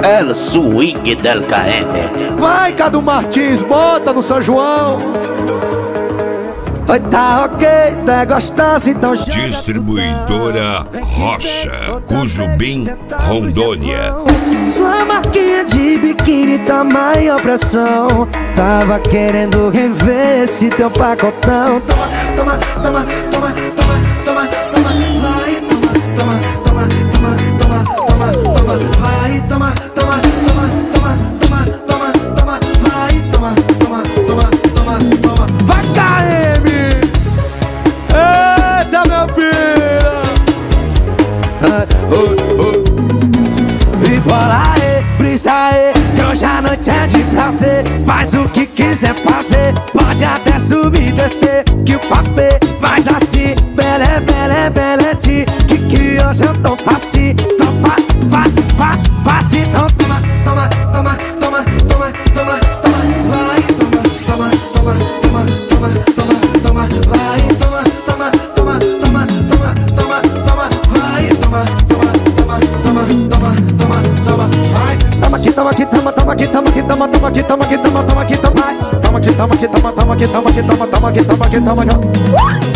El swing del KM. Vai, Cadu Martins, bota no São João. Oi, tá ok, tá gostosa, então Distribuidora Rocha, Cujubim, Rondônia. Sua marquinha de biquíni tá maior pressão. Tava querendo rever esse teu pacotão. Toma, toma, toma, toma, toma, toma, toma. Vai, toma, toma, toma, toma, toma, toma, toma. Vai, toma, toma, toma, toma, toma, toma, toma. Vai, toma, toma, toma, toma, toma. Vai, KM! Eita, meu filho! E bola aí, brisa aí, que hoje a noite é de prazer. Faz o que quiser fazer, pode até subir e descer. Que o papê faz assim, belé, belé, belé, que hoje eu tô fácil. Então fácil, então toma, toma, toma, toma, toma, toma, toma. Vai, toma, toma, toma, toma, toma, toma, toma. Vai, toma, toma, toma, toma, toma, toma, toma. Vai, toma, toma, toma, toma, toma, toma, toma. Vai, toma aqui, toma aqui, toma aqui, toma aqui, toma aqui, toma aqui, toma aqui, toma aqui, toma aqui, toma aqui, toma aqui, toma aqui, toma aqui, toma aqui, toma aqui.